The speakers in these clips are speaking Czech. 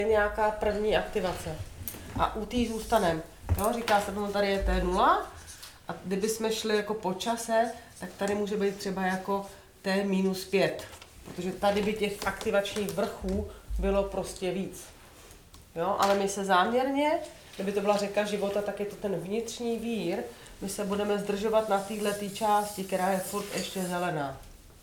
nějaká první aktivace. A u té zůstanem. Jo, říká se tomu, tady je T0 a kdyby jsme šli jako po čase, tak tady může být třeba jako T-5. Protože tady by těch aktivačních vrchů bylo prostě víc. Jo, ale my se záměrně, kdyby to byla řeka života, tak je to ten vnitřní vír, my se budeme zdržovat na této části, která je furt ještě zelená.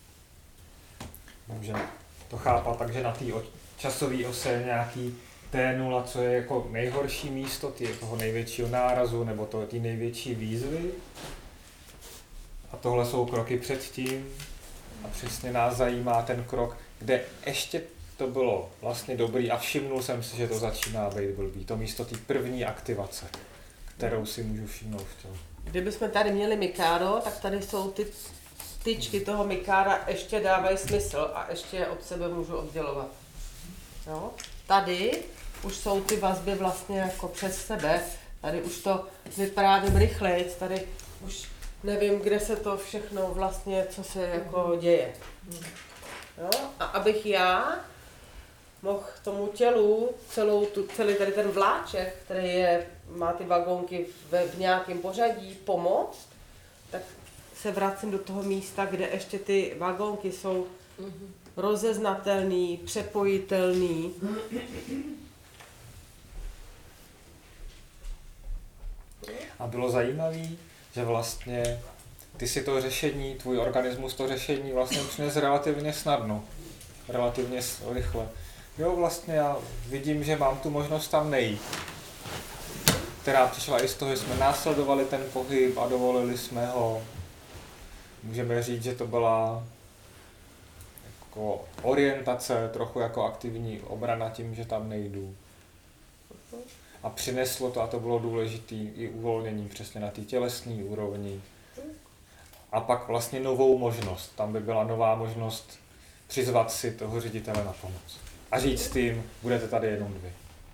Můžeme to chápat tak, že na té časové ose je nějaký T0, co je jako nejhorší místo toho největšího nárazu nebo ty největší výzvy. A tohle jsou kroky předtím. A přesně nás zajímá ten krok, kde ještě to bylo vlastně dobrý a všimnul jsem si, že to začíná být blbý. To místo té první aktivace, kterou si můžu všimnout v těle. Kdybychom tady měli Mikado, tak tady jsou ty tyčky toho Mikára ještě dávají smysl a ještě je od sebe můžu oddělovat. Jo? Tady už jsou ty vazby vlastně jako přes sebe, tady už to vyprávím rychleji, tady už nevím, kde se to všechno vlastně, co se jako děje. Jo? A abych já mohl tomu tělu celý tady ten vláček, který má ty vagónky v nějakém pořadí, pomoct, tak se vracím do toho místa, kde ještě ty vagónky jsou rozeznatelný, přepojitelný. A bylo zajímavé, že vlastně ty si to řešení, tvůj organismus to řešení vlastně přines relativně snadno, relativně rychle. Jo, vlastně já vidím, že mám tu možnost tam nejít, která přišla i z toho, že jsme následovali ten pohyb a dovolili jsme ho. Můžeme říct, že to byla jako orientace, trochu jako aktivní obrana tím, že tam nejdu. A přineslo to, a to bylo důležité, i uvolnění přesně na té tělesné úrovni. A pak vlastně novou možnost. Tam by byla nová možnost přizvat si toho ředitele na pomoc. A říct tím, budete tady jenom 2.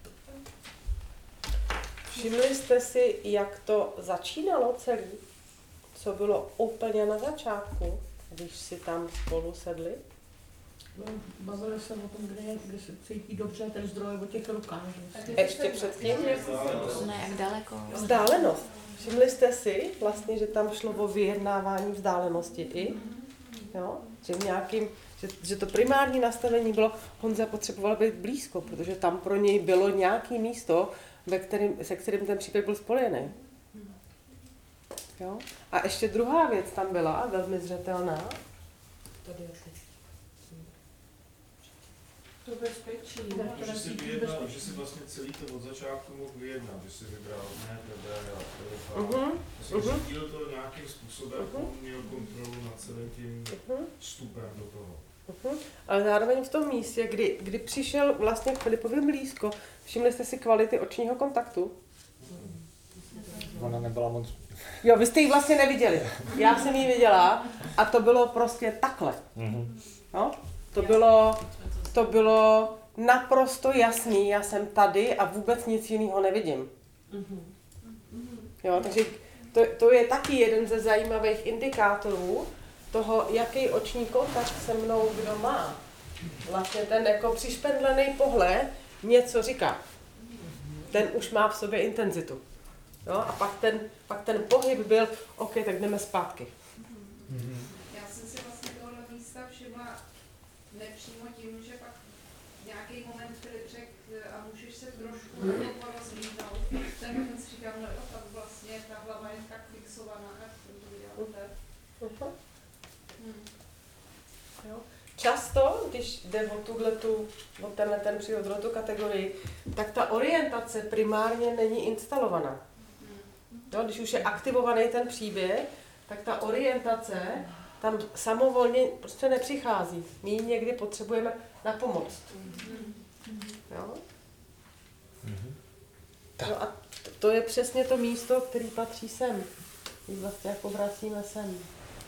Všimli jste si, jak to začínalo celý? Co bylo úplně na začátku, když si tam spolu sedli? Bavili se o tom, kde se cítí dobře ten zdroj o těch rukách. Ještě předtím? Ne, jak daleko? Vzdálenost. Všimli jste si vlastně, že tam šlo o vyjednávání vzdálenosti i? Jo? Že to primární nastavení bylo, Honza potřeboval být blízko, protože tam pro něj bylo nějaké místo, se kterým ten příběh byl spojený. Jo? A ještě druhá věc tam byla, velmi zřetelná. Tady je teď. To bezpečí. Že si vlastně celý to od začátku mohl vyjednat, že si vybral ne tebe a řídil to nějakým způsobem, měl kontrolu nad celým tím vstupem do toho. Ale zároveň v tom místě, kdy přišel vlastně k Filipovi blízko, všimli jste si kvality očního kontaktu? Ona nebyla moc... Jo, vy jste ji vlastně neviděli. Já jsem ji viděla a to bylo prostě takhle. Jo? To bylo naprosto jasný, já jsem tady a vůbec nic jiného nevidím. Jo, takže to je taky jeden ze zajímavých indikátorů toho, jaký oční kontakt se mnou kdo má. Vlastně ten jako přišpendlený pohled něco říká. Ten už má v sobě intenzitu. Jo? A pak ten pohyb byl, OK, tak jdeme zpátky. Já jsem si vlastně tohle místa všimla nepřímo tím, že pak nějaký moment Filip řekl, a můžeš se trošku rozlíhnout, tak jsem si říkal, no jo, tak vlastně ta hlava je tak fixovaná, jak jsem to viděla. Jo. Často, když jde o ten příhod, o tu kategorii, tak ta orientace primárně není instalovaná. Jo, když už je aktivovaný ten příběh, tak ta orientace tam samovolně prostě nepřichází. My ji někdy potřebujeme na pomoc. Jo? No a to je přesně to místo, který patří sem. Když vlastně jako vracíme sem.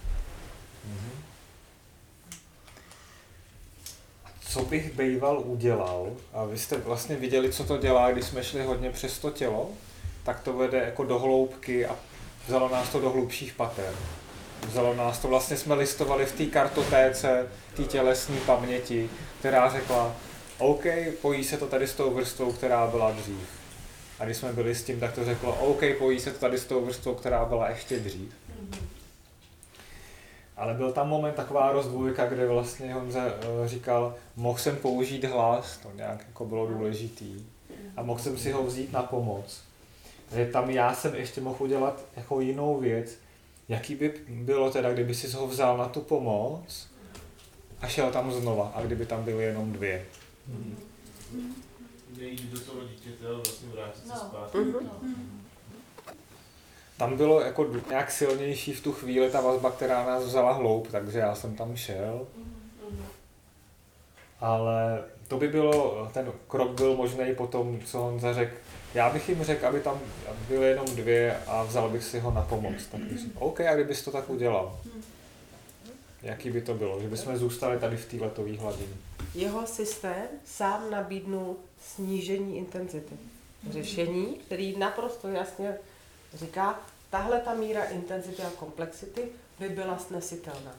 Co bych bejval udělal, a vy jste vlastně viděli, co to dělá, když jsme šli hodně přes to tělo, tak to vede jako do hloubky a vzalo nás to do hlubších pater. Vzalo nás to, vlastně jsme listovali v té kartotéce, té tělesné paměti, která řekla, OK, pojí se to tady s tou vrstvou, která byla dřív. A když jsme byli s tím, tak to řeklo, OK, pojí se to tady s tou vrstvou, která byla ještě dřív. Ale byl tam moment, taková rozdvůjka, kde vlastně Honza říkal, mohl jsem použít hlas, to nějak jako bylo důležitý. A mohl jsem si ho vzít na pomoc. Takže tam já jsem ještě mohl udělat jako jinou věc, jaký by bylo teda, kdyby si ho vzal na tu pomoc a šel tam znova, a kdyby tam byly jenom 2. Nejít do toho dítěte, ale vlastně vrátit se zpátky. Tam bylo jako nějak silnější v tu chvíli ta vazba, která nás vzala hloub, takže já jsem tam šel. Ale to by bylo, ten krok byl možný potom, co Honza řekl. Já bych jim řekl, aby tam byly jenom 2 a vzal bych si ho na pomoc. Tak bych řekl, OK, a kdybys to tak udělal? Jaký by to bylo? Že bychom zůstali tady v té letové hladině. Jeho systém sám nabídnul snížení intenzity. Řešení, který naprosto jasně říká, tahle ta míra intenzity a komplexity by byla snesitelná.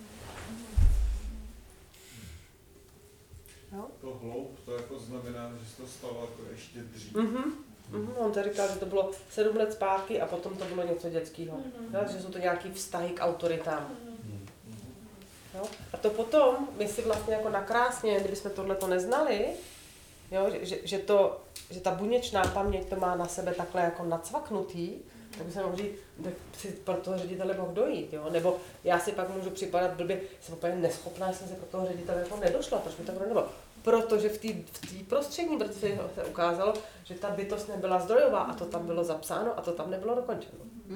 Jo? To hloub, to jako znamená, že se to stalo jako ještě dřív. On to říkal, že to bylo 7 let zpátky a potom to bylo něco dětského. Že jsou to nějaký vztahy k autoritám. Jo? A to potom, my si vlastně jako nakrásně, kdybychom tohleto neznali, jo, že ta buněčná paměť to má na sebe takhle jako nacvaknutý, tak by se mohl říct, tak si pro toho ředitele mohl dojít, jo? Nebo já si pak můžu připadat blbě, jsem úplně neschopná, jsem se pro toho ředitele jako nedošla, proč by to nebylo? Protože v té prostřední vrstvě se ukázalo, že ta bytost nebyla zdrojová a to tam bylo zapsáno a to tam nebylo dokončeno.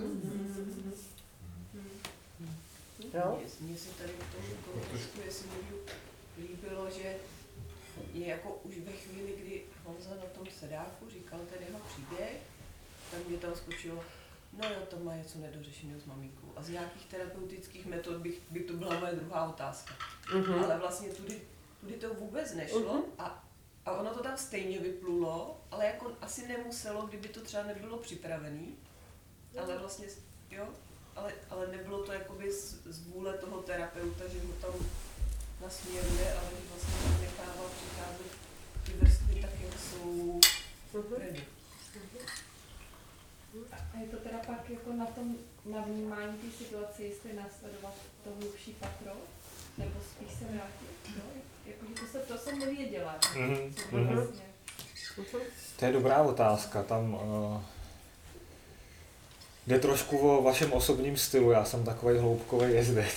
Jo? Mně se tady trošku, jestli můžu, líbilo, že je jako už ve chvíli, kdy Honza na tom sedáku říkal ten jeho příběh, tak mě tam skočilo, no jo, to má něco nedořešeného s maminkou. A z nějakých terapeutických metod by to byla moje druhá otázka. Ale vlastně tudy to vůbec nešlo a ono to tam stejně vyplulo, ale jako asi nemuselo, kdyby to třeba nebylo připravený. Ale vlastně, jo, ale nebylo to jakoby z vůle toho terapeuta, že ho tam nasměruje, ale že vlastně tam nechával přicházet ty vrstvy tak, jak jsou ready. A je to teda pak jako na tom navnímání té situace, jestli následovat to hlubší patro, nebo spíš se vrátit, no? Jakože to jsem nevěděla. Vlastně. To je dobrá otázka, tam jde trošku o vašem osobním stylu, já jsem takovej hloubkový jezdec.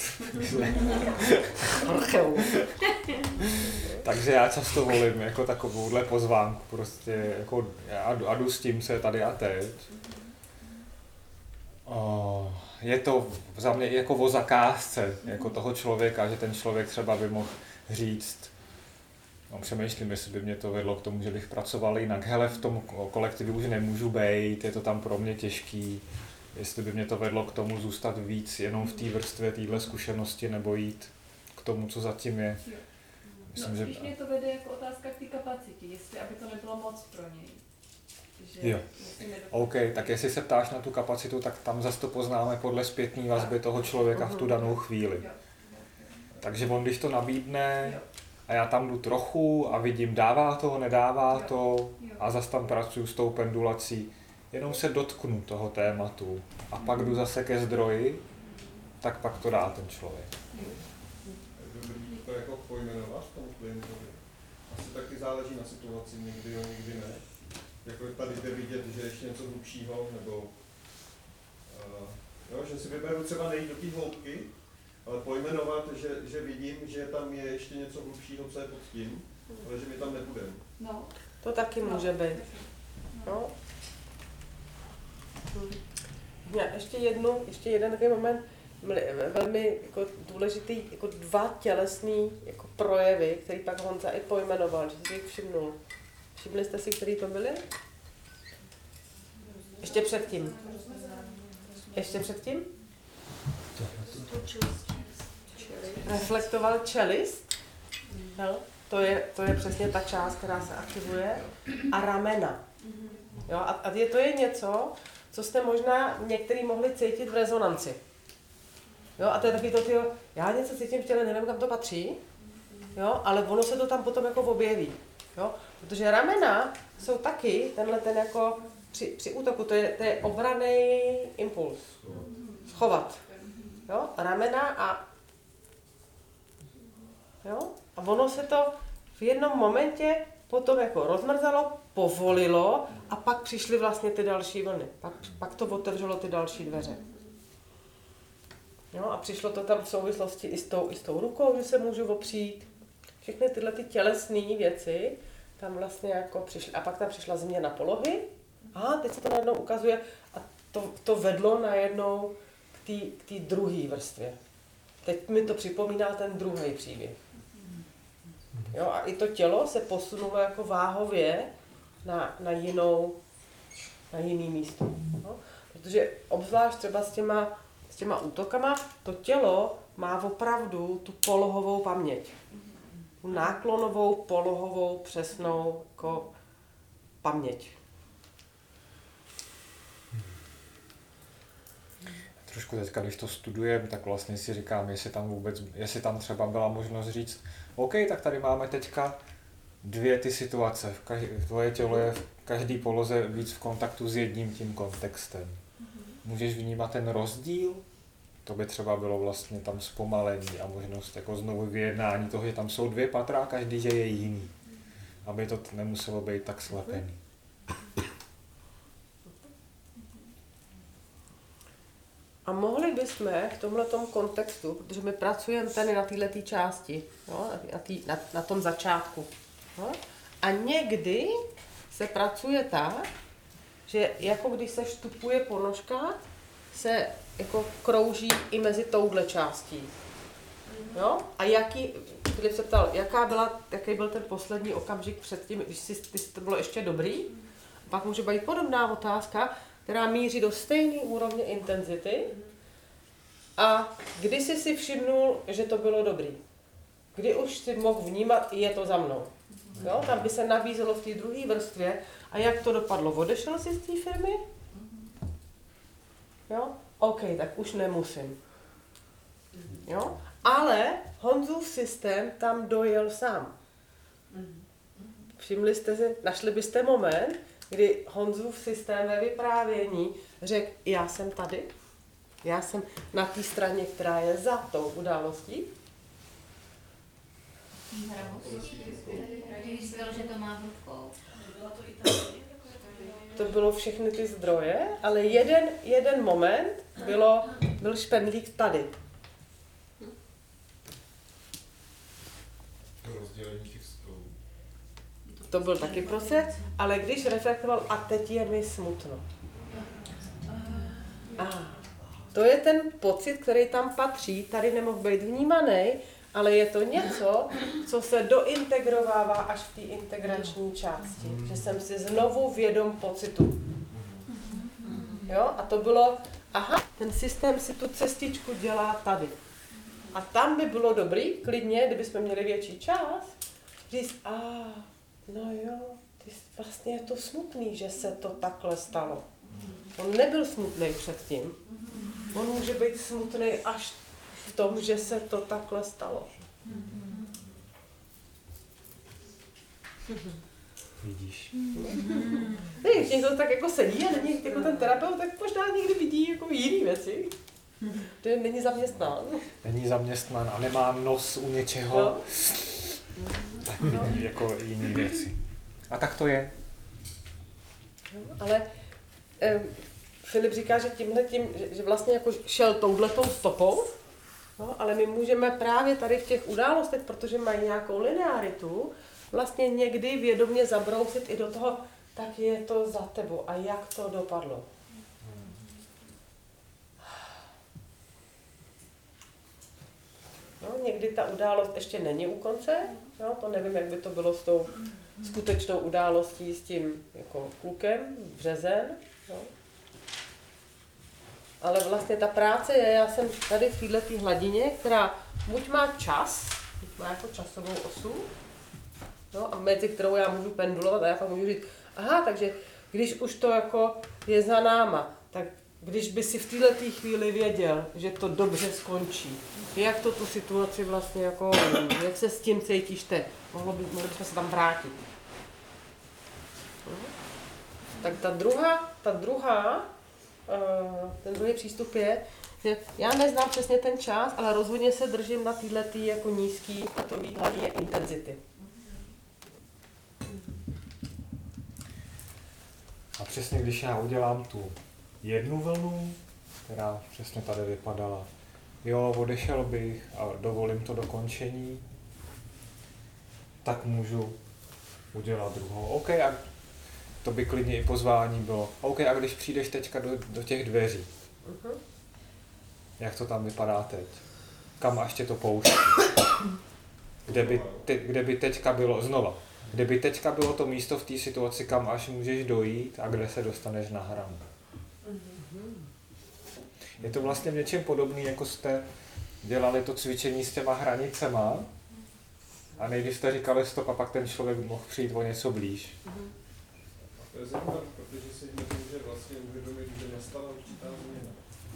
Takže já často volím jako takovouhle pozvánku, prostě jako a jdu s tím, co je tady a teď. Je to za mě jako o zakázce jako toho člověka, že ten člověk třeba by mohl říct, přemýšlím, jestli by mě to vedlo k tomu, že bych pracoval jinak. Hele, v tom kolektivu už nemůžu bejt, je to tam pro mě těžký. Jestli by mě to vedlo k tomu zůstat víc jenom v té vrstvě téhle zkušenosti, nebo jít k tomu, co zatím je. Myslím, spíš mě to vede jako otázka k té kapacitě, jestli aby to nebylo moc pro něj. Jo. OK, tak jestli se ptáš na tu kapacitu, tak tam zase to poznáme podle zpětné vazby toho člověka v tu danou chvíli. Takže on, když to nabídne a já tam jdu trochu a vidím, dává to, nedává to a zase tam pracuji s tou pendulací, jenom se dotknu toho tématu a pak jdu zase ke zdroji, tak pak to dá ten člověk. Dobrý to jako pojmenovat tomu klientovi. Asi taky záleží na situaci, někdy jo, někdy ne. Jako tady jde vidět, že ještě něco hlubšího, nebo jo, že si vyberu třeba nejít do té hloubky, ale pojmenovat, že vidím, že tam je ještě něco hlubšího, co je pod tím, ale že mi tam nebudem. No. To taky může být. No. Ještě jeden takový moment, velmi jako důležitý, jako 2 tělesný jako projevy, který pak Honza i pojmenoval, že si jich všimnul. Všimli jste si, který to byly? Ještě předtím. Reflektoval čelist. No, to je přesně ta část, která se aktivuje. A ramena. Jo, a to je něco, co jste možná některý mohli cítit v rezonanci. Jo, a to je taky to, já něco cítím v těle, nevím, kam to patří, jo, ale ono se to tam potom jako objeví. Jo? Protože ramena jsou taky, tenhle ten jako při útoku, to je obranný impuls. Schovat. Jo? Ramena a ono se to v jednom momentě potom jako rozmrzelo, povolilo a pak přišly vlastně ty další vlny. Pak to otevřelo ty další dveře. Jo? A přišlo to tam v souvislosti i s tou rukou, že se můžu opřít. Všechny tyhle ty tělesné věci tam vlastně jako přišly. A pak tam přišla změna polohy. A teď se to najednou ukazuje a to vedlo najednou k té druhé vrstvě. Teď mi to připomíná ten druhý příběh. Jo, a i to tělo se posunulo jako váhově na jiný místo. No? Protože obzvlášť třeba s těma útokama, to tělo má opravdu tu polohovou paměť. Tu náklonovou, polohovou, přesnou jako paměť. Trošku teďka, když to studujeme, tak vlastně si říkám, jestli tam třeba byla možnost říct, OK, tak tady máme teďka 2 ty situace. Tvoje tělo je v každé poloze víc v kontaktu s jedním tím kontextem. Můžeš vnímat ten rozdíl? To by třeba bylo vlastně tam zpomalení a možnost jako znovu vyjednání toho, že tam jsou 2 patra a každý že je jiný. Aby to nemuselo být tak slepený. A mohli bychom v tomhletom kontextu, protože my pracujeme tady na této části, jo, na tom začátku. Jo, a někdy se pracuje tak, že jako když se štupuje ponožka, se jako krouží i mezi touhle částí. Jo? A Filip se ptal, jaký byl ten poslední okamžik předtím, když to bylo ještě dobrý? Pak může být podobná otázka, která míří do stejné úrovně intenzity. A kdy jsi si všimnul, že to bylo dobrý? Kdy už si mohl vnímat, je to za mnou. Jo? Tam by se nabízelo v té druhé vrstvě. A jak to dopadlo? Odešel jsi z té firmy? Jo? OK, tak už nemusím. Jo? Ale Honzův systém tam dojel sám. Všimli jste si, našli byste moment, kdy Honzův systém ve vyprávění řekl, já jsem tady, já jsem na té straně, která je za tou událostí. Když jsi že to má v rukou. To bylo všechny ty zdroje, ale jeden moment byl špendlík tady. Rozdělení těch stolů. To byl taky proces, ale když reflektoval, a teď je mi smutno. To je ten pocit, který tam patří, tady nemohl být vnímaný, ale je to něco, co se dointegrovává až v té integrační části. Že jsem si znovu vědom pocitu. Jo? A to bylo, ten systém si tu cestičku dělá tady. A tam by bylo dobrý, klidně, kdybychom měli větší čas, říct, no jo, vlastně je to smutný, že se to takhle stalo. On nebyl smutný předtím. On může být smutný až v tom, že se to takhle stalo. Vidíš. Když někdo tak jako sedí a není jako ten terapeut, tak možná někdy vidí jako jiný věci. Že není zaměstnán. Není zaměstnán a nemá nos u něčeho. No. Tak vidí jako jiný věci. A tak to je. Ale Filip říká, že tímhletím, že vlastně jako šel touhletou stopou, no, ale my můžeme právě tady v těch událostech, protože mají nějakou linearitu, vlastně někdy vědomě zabrousit i do toho, tak je to za tebou a jak to dopadlo. No, někdy ta událost ještě není u konce, no, to nevím, jak by to bylo s tou skutečnou událostí s tím jako klukem, březen. No. Ale vlastně ta práce je, já jsem tady v této hladině, která buď má čas, buď má jako časovou osu, no, a mezi kterou já můžu pendulovat a já pak můžu říct, takže když už to jako je za náma, tak když by si v této chvíli věděl, že to dobře skončí, jak tu situaci vlastně jako, jak se s tím cítíš teď, mohli bychom se tam vrátit. Tak ten druhý přístup je, že já neznám přesně ten čas, ale rozhodně se držím na této jako nízký intenzity. A přesně když já udělám tu jednu vlnu, která přesně tady vypadala, jo, odešel bych a dovolím to dokončení, tak můžu udělat druhou. OK, a to by klidně i pozvání bylo. OK, a když přijdeš teďka do těch dveří, jak to tam vypadá teď? Kam až tě to pouští? Kde by teďka bylo, znova, kde by teďka bylo to místo v té situaci, kam až můžeš dojít a kde se dostaneš na hranu. Je to vlastně v něčem podobný, jako jste dělali to cvičení s těma hranicema a nejdřív jste říkali stop a pak ten člověk mohl přijít o něco blíž. To je zajímavé, protože si může vlastně uvědomit, že nastala určitá změna.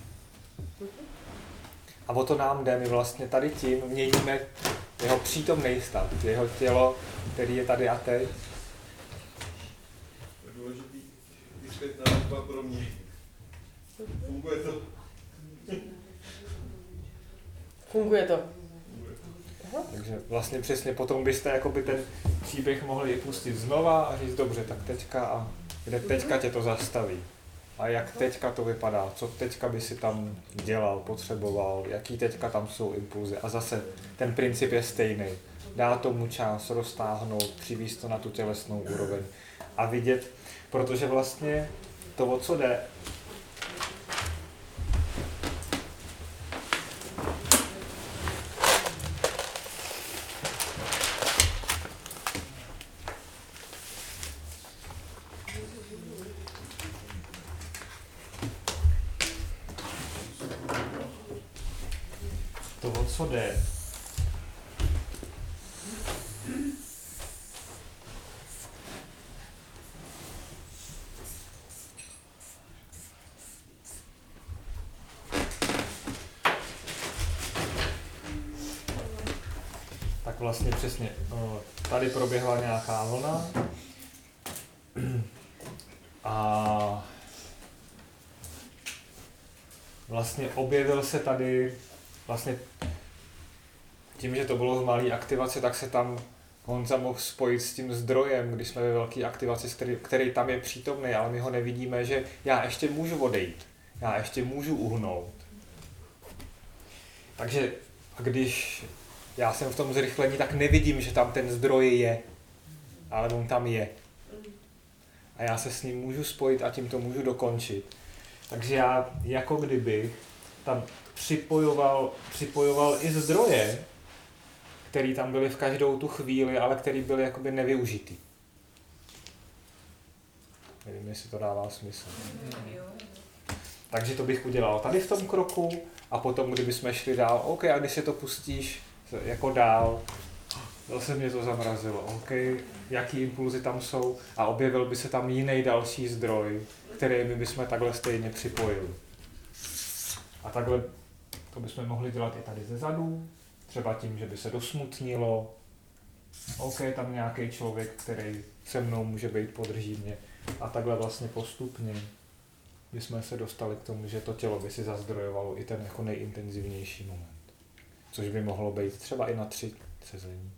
A o to nám jde, my vlastně tady tím měníme jeho přítomný stav, jeho tělo, který je tady a teď. To je důležitý vysvětná léčba pro mě. Funguje to? Funguje to. Takže vlastně přesně potom byste jakoby ten příběh mohli pustit znova a říct dobře, tak teďka a kde teďka tě to zastaví. A jak teďka to vypadá, co teďka by si tam dělal, potřeboval, jaký teďka tam jsou impulzy. A zase ten princip je stejný. Dát tomu čas, roztáhnout, přivést to na tu tělesnou úroveň a vidět, protože vlastně to, o co jde, jde. Tak vlastně přesně, tady proběhla nějaká vlna a vlastně objevil se tady vlastně tím, že to bylo v malé aktivaci, tak se tam Honza mohl spojit s tím zdrojem, když jsme ve velké aktivaci, který tam je přítomný, ale my ho nevidíme, že já ještě můžu odejít, já ještě můžu uhnout. Takže když já jsem v tom zrychlení, tak nevidím, že tam ten zdroj je, ale on tam je. A já se s ním můžu spojit a tím to můžu dokončit. Takže já jako kdyby tam připojoval i zdroje, který tam byly v každou tu chvíli, ale který byly jakoby nevyužitý. Nevím, jestli to dává smysl. Takže to bych udělal tady v tom kroku a potom, kdybychom šli dál, OK, a když se to pustíš jako dál, zase mě to zamrazilo, OK, jaký impulzy tam jsou a objevil by se tam jiný další zdroj, který my bychom takhle stejně připojili. A takhle to bychom mohli dělat i tady ze zadu, třeba tím, že by se dosmutnilo. OK, tam nějaký člověk, který se mnou může být podrží a takhle vlastně postupně bychom se dostali k tomu, že to tělo by si zazdrojovalo i ten jako nejintenzivnější moment. Což by mohlo být třeba i na 3 sezení.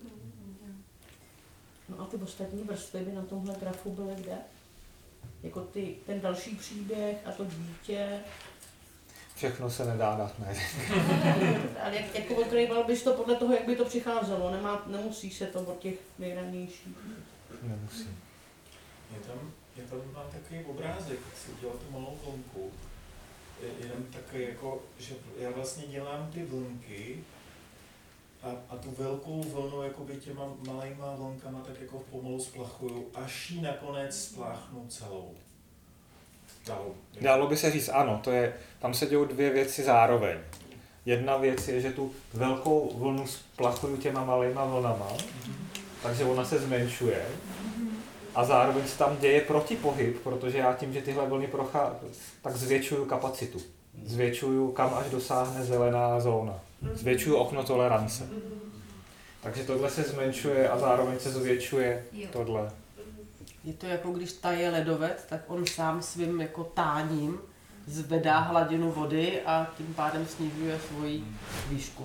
No a ty ostatní vrstvy by na tomhle grafu byly kde? Jako ten další příběh a to dítě. Všechno se nedá dát, ne. Ale jako odkrýval bys to podle toho, jak by to přicházelo, nemusí se to od těch nejranějších. Nemusí. Já tam mám takový obrázek, jak si udělal tu malou vlnku. Jenom takový jako, že já vlastně dělám ty vlnky a tu velkou vlnu jakoby těma malejma vlnkama tak jako pomalu splachuju, až ji nakonec spláchnu celou. Dalo by se říct, ano, tam se dějou 2 věci zároveň. Jedna věc je, že tu velkou vlnu splachuju těma malejma vlnama, takže ona se zmenšuje a zároveň se tam děje protipohyb, protože já tím, že tyhle vlny tak zvětšuju kapacitu. Zvětšuju, kam až dosáhne zelená zóna. Zvětšuju okno tolerance. Takže tohle se zmenšuje a zároveň se zvětšuje tohle. je to jako když taje ledovec, tak on sám svým jako táním zvedá hladinu vody a tím pádem snižuje svoji výšku.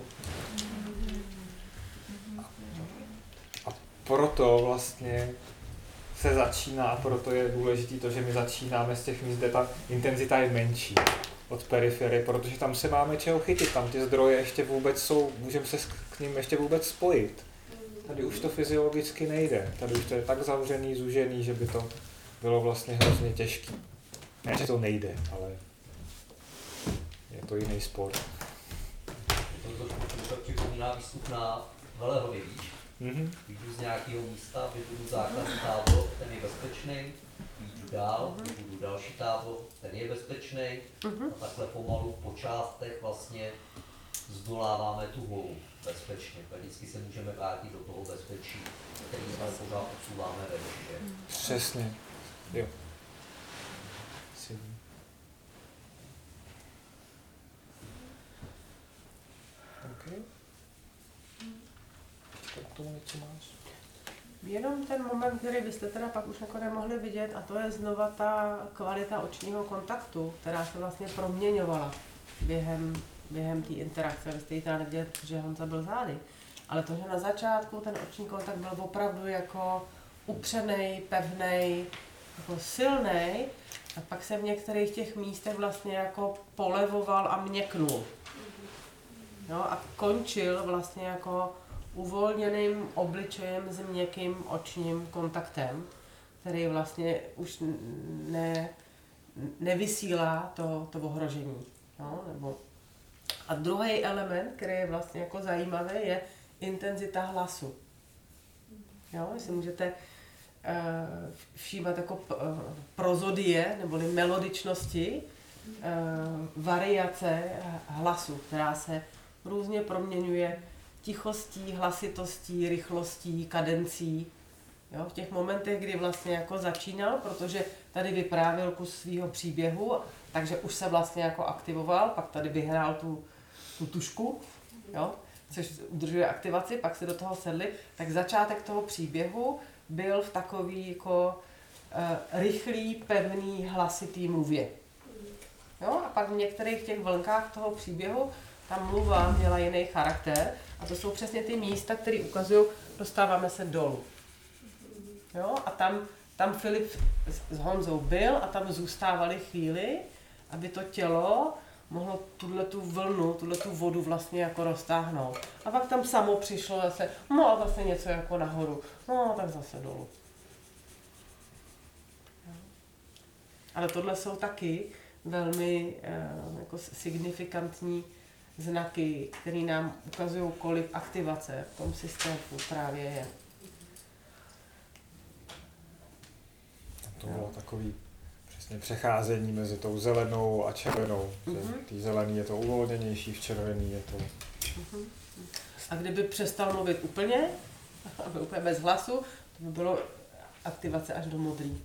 A proto vlastně se začíná, a proto je důležité to, že my začínáme z těch míst, kde ta intenzita je menší od periferie, protože tam se máme čeho chytit, tam ty zdroje ještě vůbec jsou, můžeme se k nim ještě vůbec spojit. Tady už to fyziologicky nejde, tady už to je tak zavřený, zúžený, že by to bylo vlastně hrozně těžké. Ne, že to nejde, ale je to jiný sport. To připomíná výstup na Velehově, víš? Vyjdu z nějakého místa, vybudu základní tábor, ten je bezpečný, vyjdu dál, vybudu další tábor, ten je bezpečný a takhle pomalu po částech vlastně zdoláváme tu horu bezpečně. A vždycky se můžeme vrátit do toho bezpečí, který jsme pořád odsouváme ve výše. Přesně, jo. Okay. K tomu něco máš? Jenom ten moment, který byste teda pak už jako nemohli vidět, a to je znova ta kvalita očního kontaktu, která se vlastně proměňovala během té interakce. Vy jste ji teda neviděli, protože Honza byl zády. Ale to, že na začátku ten oční kontakt byl opravdu jako upřenej, pevnej, jako silnej, a pak se v některých těch místech vlastně jako polevoval a měknul. Jo, a končil vlastně jako uvolněným obličejem s měkkým očním kontaktem, který vlastně už nevysílá to ohrožení. Jo, nebo... A druhý element, který je vlastně jako zajímavý, je intenzita hlasu. Jo, jestli můžete všímat jako prozodie, neboli melodičnosti, variace hlasu, která se různě proměňuje tichostí, hlasitostí, rychlostí, kadencí. Jo, v těch momentech, kdy vlastně jako začínal, protože tady vyprávěl kus svýho příběhu, takže už se vlastně jako aktivoval, pak tady vyhrál tu tušku, jo, což udržuje aktivaci, pak se do toho sedli, tak začátek toho příběhu byl v takový jako rychlý, pevný, hlasitý mluvě. Jo, a pak v některých těch vlnkách toho příběhu ta mluva měla jiný charakter a to jsou přesně ty místa, které ukazují, dostáváme se dolů. Jo, a tam Filip s Honzou byl a tam zůstávali chvíli, aby to tělo mohlo tu vlnu, tu vodu vlastně jako roztáhnout. A pak tam samo přišlo zase, no a zase něco jako nahoru, no tak zase dolů. Ale tohle jsou taky velmi jako signifikantní znaky, které nám ukazují, kolik aktivace v tom systému právě je. To bylo takový přesně přecházení mezi tou zelenou a červenou. Tý zelený je to uvolněnější, v červený je to... A kdyby přestal mluvit úplně bez hlasu, to by bylo aktivace až do modrý.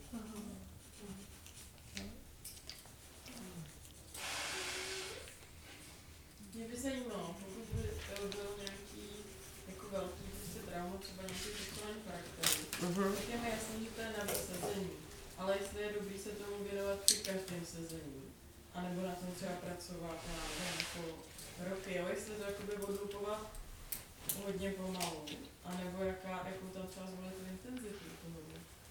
Mě by zajímalo, pokud by byl nějaký jako velký prostě trauma, třeba nějaký sexuální charakteru, tak je mi jasný, že to je na sezení. Ale jestli je dobrý se tomu věnovat při každém sezení, anebo na tom třeba pracovat na jako roky, jo? Jestli to jakoby odlupovat hodně pomalu, anebo jakou tam třeba zvolit tu intenzitu toho.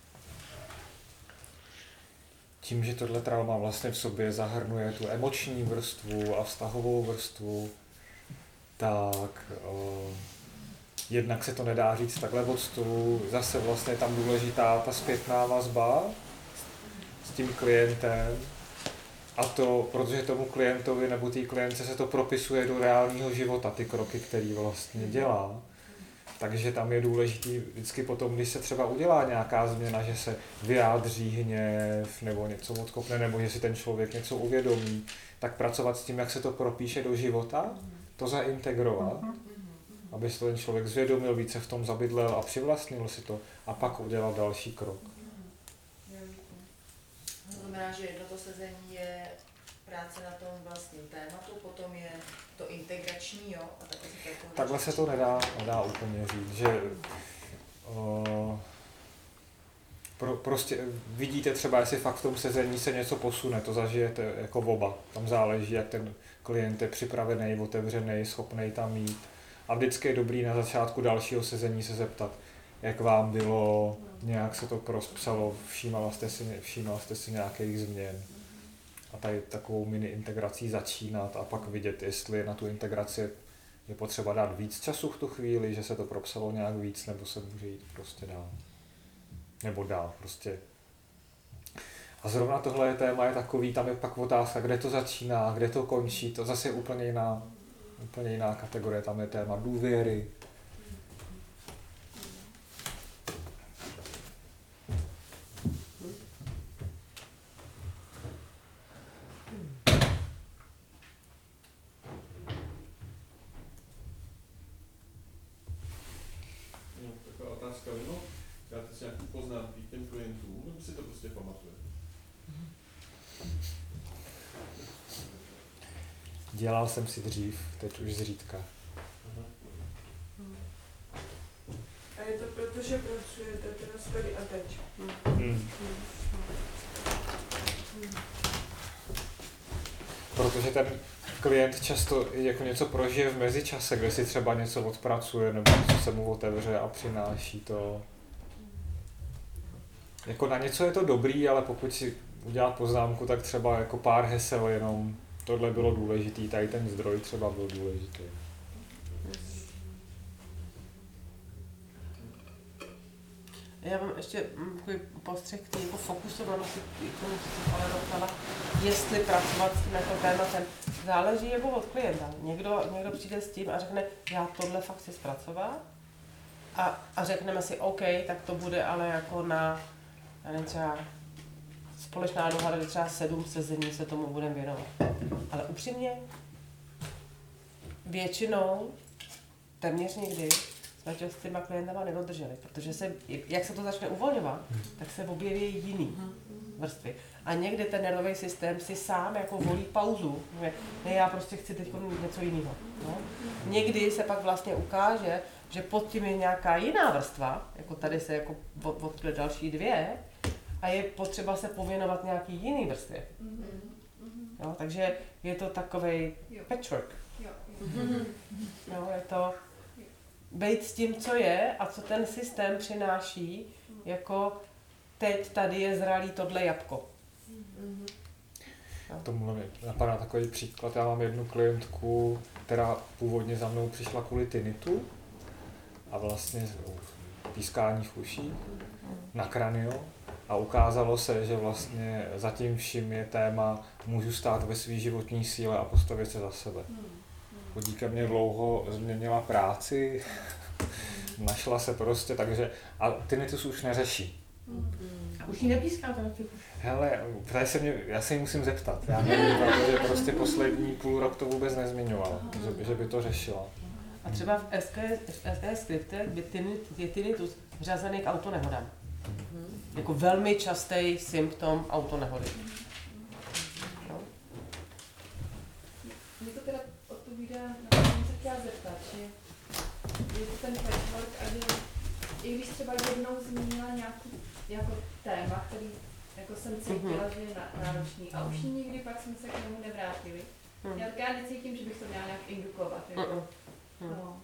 Tím, že tohle trauma vlastně v sobě zahrnuje tu emoční vrstvu a vztahovou vrstvu, tak jednak se to nedá říct takhle od stolu, zase vlastně je tam důležitá ta zpětná vazba s tím klientem a to, protože tomu klientovi nebo té klientce se to propisuje do reálného života, ty kroky, který vlastně dělá. Takže tam je důležitý vždycky potom, když se třeba udělá nějaká změna, že se vyjádří hněv nebo něco odkopne, nebo že si ten člověk něco uvědomí, tak pracovat s tím, jak se to propíše do života, to zaintegrovat, aby se ten člověk zvědomil, více v tom zabydlel a přivlastnil si to a pak udělal další krok. To znamená, že jedno to sezení je práce na tom vlastním tématu, potom je to integrační, jo? A takhle se to nedá úplně říct, že prostě vidíte třeba, jestli fakt v tom sezení se něco posune, to zažijete jako oba. Tam záleží, jak ten klient je připravený, otevřený, schopný tam jít. A vždycky je dobrý na začátku dalšího sezení se zeptat, jak vám bylo, nějak se to rozpsalo, všímala jste si nějakých změn. A tady takovou mini integrací začínat a pak vidět, jestli na tu integraci je potřeba dát víc času v tu chvíli, že se to propsalo nějak víc, nebo se může jít prostě dál. Nebo dál prostě. A zrovna tohle téma je takový, tam je pak otázka, kde to začíná, kde to končí, to zase je úplně jiná kategorie, tam je téma důvěry. Taková otázka, no, dáte si nějaký poznámky k těm klientům, nebo si to prostě pamatuje? Dělal jsem si dřív, teď už zřídka. A je to proto, že pracujete teraz tady a teď. Protože ten klient často jako něco prožije v mezičase, kde si třeba něco odpracuje nebo něco se mu otevře a přináší to. Jako na něco je to dobrý, ale pokud si udělá poznámku, tak třeba jako pár hesel jenom tohle bylo důležitý, tady ten zdroj třeba byl důležitý. Já mám ještě takový postřeh, který jako fokusovanosti k tomu, co jsem ale dostala, jestli pracovat s tím jako tématem. Záleží jako od klienta. Někdo přijde s tím a řekne, já tohle fakt chci zpracovat a řekneme si, OK, tak to bude ale jako na, já nevím, třeba společná dohoda, třeba 7 sezení se tomu budeme věnovat. Ale upřímně, většinou, téměř nikdy, jsme to s těma klientama nedodrželi, protože jak se to začne uvolňovat, tak se objeví jiný vrstvy. A někdy ten nervový systém si sám jako volí pauzu. Ne, já prostě chci teď něco jiného. No. Někdy se pak vlastně ukáže, že pod tím je nějaká jiná vrstva, jako tady se jako odkryly další 2, a je potřeba se pověnovat nějaký jiný vrstvě. Jo, takže je to takovej patchwork. Jo, je to být s tím, co je a co ten systém přináší, jako teď tady je zralý tohle jabko. Tomu mě napadá takový příklad. Já mám jednu klientku, která původně za mnou přišla kvůli tinnitu a vlastně pískání v uších na kranio a ukázalo se, že vlastně za tím vším je téma můžu stát ve své životní síle a postavit se za sebe. Díky mě dlouho změnila práci, našla se prostě, takže a tinnitus už neřeší. A už jí nepíská to na těch uších? Hele, já se jí musím zeptat. Já nevím, protože prostě poslední půl rok to vůbec nezmiňovala, že by to řešila. A třeba v SKS skriptech je tinnitus řazený k autonehodám. Jako velmi častý symptom autonehody. No. Mě to teda odpovídá, na to jsem se chtěla zeptat, že je to ten patchwork a že i když třeba jednou zmínila nějaký jako téma, který jako jsem cítila, že je náročný a už nikdy pak jsme se k němu nevrátili. Já necítím, že bych to měla nějak indukovat. Jako. No.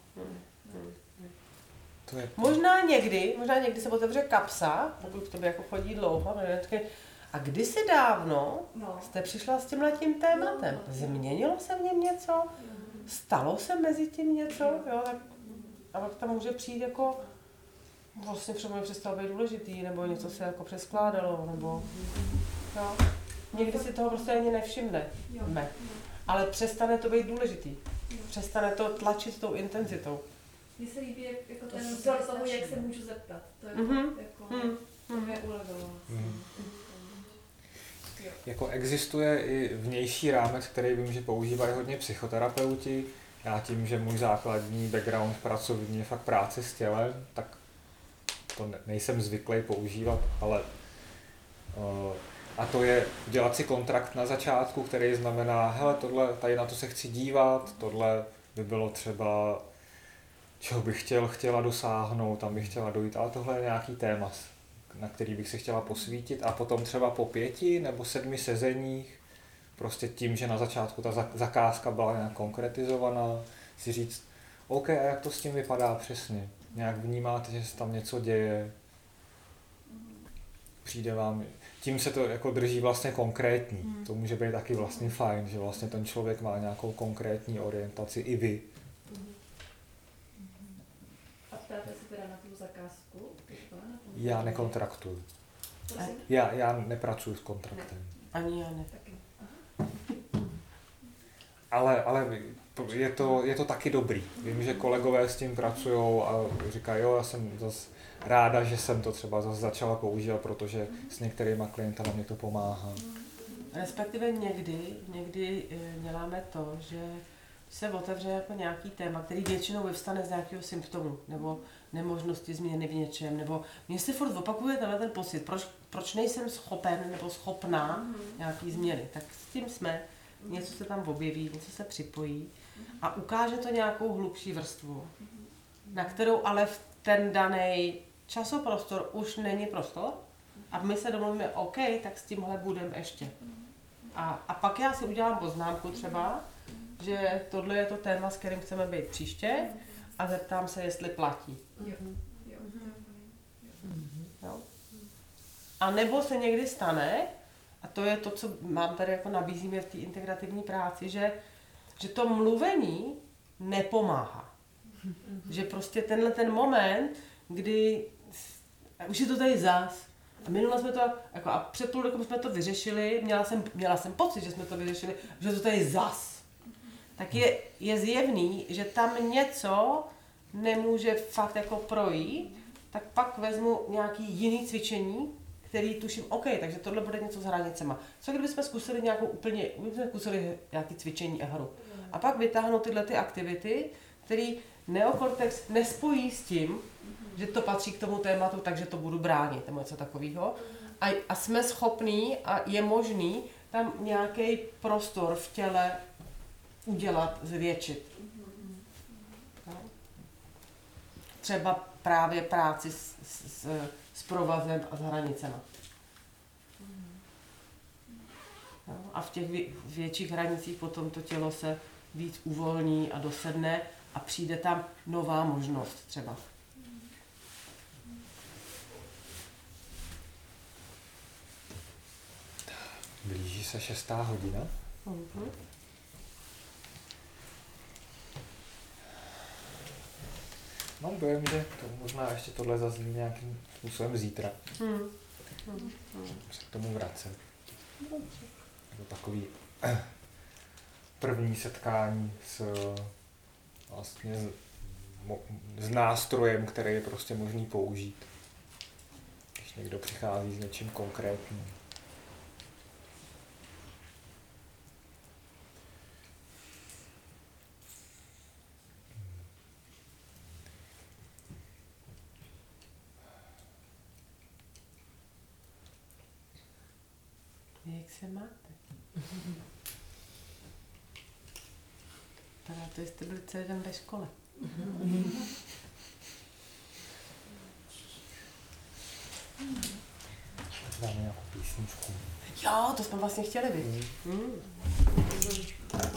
To je... Možná někdy se otevře kapsa, pokud k tobě jako chodí dlouho, a kdysi dávno jste přišla s tímhletím tématem. Změnilo se v něm něco? Stalo se mezi tím něco? Jo, tak, a pak tam může přijít jako vlastně třeba přestalo být důležitý, nebo něco se jako přeskládalo, nebo jo. Někdy si toho prostě ani nevšimne. Ale přestane to být důležitý. Přestane to tlačit tou intenzitou. Mně se líbí jako ten vzor toho, jak se můžu zeptat. To je to mě ulevilo. Jako existuje i vnější rámec, který vím, že používají hodně psychoterapeuti. Já tím, že můj základní background pracovní je fakt práce s tělem, tak to nejsem zvyklý používat, ale a to je dělat si kontrakt na začátku, který znamená, hele, tohle, tady na to se chci dívat, tohle by bylo třeba, čeho bych chtěla dosáhnout, tam bych chtěla dojít, ale tohle je nějaký téma, na který bych se chtěla posvítit a potom třeba po 5 nebo 7 sezeních, prostě tím, že na začátku ta zakázka byla nějak konkretizovaná, si říct, OK, a jak to s tím vypadá přesně? Nějak vnímáte, že se tam něco děje, přijde vám, tím se to jako drží vlastně konkrétní. To může být taky vlastně fajn, že vlastně ten člověk má nějakou konkrétní orientaci, i vy. A ptáte se teda na tu zakázku? Já nekontraktuju. Já nepracuji s kontraktem. Ani já ne. Ale je to taky dobrý. Vím, že kolegové s tím pracují a říkají, jo, já jsem zase ráda, že jsem to třeba zase začala používat, protože s některýma klientama mě to pomáhá. Respektive někdy děláme to, že se otevře jako nějaký téma, který většinou vyvstane z nějakého symptomu nebo nemožnosti změny v něčem, nebo mně se furt opakuje ten pocit, proč nejsem schopen nebo schopná nějaký změny. Tak s tím jsme, něco se tam objeví, něco se připojí a ukáže to nějakou hlubší vrstvu, na kterou ale v ten daný časoprostor už není prostor a my se domluvíme, OK, tak s tímhle budeme ještě. A pak já si udělám poznámku třeba, že tohle je to téma, s kterým chceme být příště a zeptám se, jestli platí. Jo. A nebo se někdy stane, a to je to, co mám tady jako nabízíme v té integrativní práci, že to mluvení nepomáhá. Že prostě tenhle ten moment, kdy už je to tady zas. A minule jsme to, jako, a před půl rokem jsme to vyřešili, měla jsem pocit, že jsme to vyřešili, že to tady zas. Tak je zjevný, že tam něco nemůže fakt jako projít, tak pak vezmu nějaký jiný cvičení, který tuším, OK, takže tohle bude něco s hranicema. Co kdybychom zkusili nějaké cvičení a hru. A pak vytáhnu tyhle ty aktivity, které neokortex nespojí s tím, že to patří k tomu tématu, takže to budu bránit, nebo něco takového. A jsme schopní a je možný tam nějaký prostor v těle udělat, zvětšit. No. Třeba právě práci s provazem a s hranicema. No. A v těch větších hranicích potom to tělo se víc uvolní a dosedne a přijde tam nová možnost třeba. Blíží se 6. hodina. Mám dojem, že to možná ještě tohle zazní nějakým způsobem zítra. Se k tomu vracet. To takový první setkání s nástrojem, který je prostě možný použít. Když někdo přichází s něčím konkrétním. Jak se máte? Teda to jste byli celý den ve škole. Dáme nějakou písničku. Jo, to jsme vlastně chtěli vidět.